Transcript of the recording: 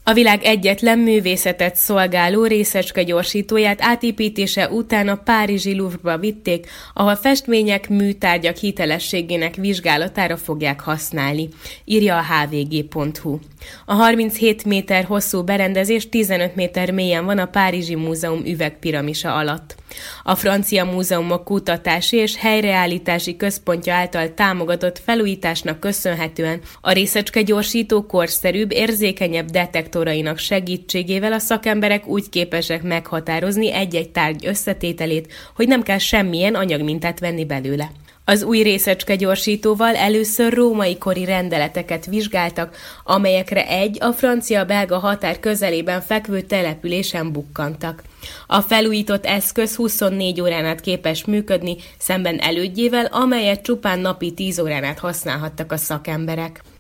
A világ egyetlen művészetet szolgáló részecske gyorsítóját átépítése után a párizsi Louvre-ba vitték, ahol festmények, műtárgyak hitelességének vizsgálatára fogják használni, írja a hvg.hu. A 37 méter hosszú berendezés 15 méter mélyen van a Párizsi Múzeum üvegpiramisa alatt. A Francia Múzeumok Kutatási és Helyreállítási Központja által támogatott felújításnak köszönhetően a részecske gyorsító korszerűbb, érzékenyebb detektorainak segítségével a szakemberek úgy képesek meghatározni egy-egy tárgy összetételét, hogy nem kell semmilyen anyagmintát venni belőle. Az új részecske gyorsítóval először római kori rendeleteket vizsgáltak, amelyekre a francia-belga határ közelében fekvő településen bukkantak. A felújított eszköz 24 órán át képes működni, szemben elődjével, amelyet csupán napi 10 órán át használhattak a szakemberek.